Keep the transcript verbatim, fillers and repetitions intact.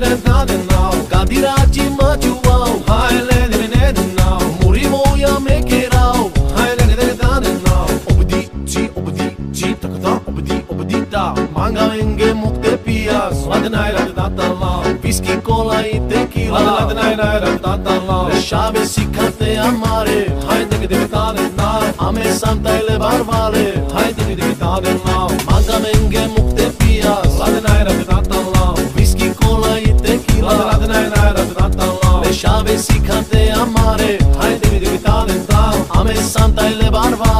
de now. Gadirachi machuao, hai le de de now. Murimo ya me kerao, hai le de de now. Obdi chi obdi chi takta obdi obdi da. Manga enge mukte pia, swadnai ra da ta la. Whisky cola e tequila, swadnai ra da ta la. Shave sikhate amare, hai de de de now. Ame santa ele barvale, hai de de de now. Manga enge mukte pia, swadnai ra da ta la. Whisky cola e tequila, swadnai ra da ta la. Shave sikhate amare, hai de de de now. Ame santa ele barvale.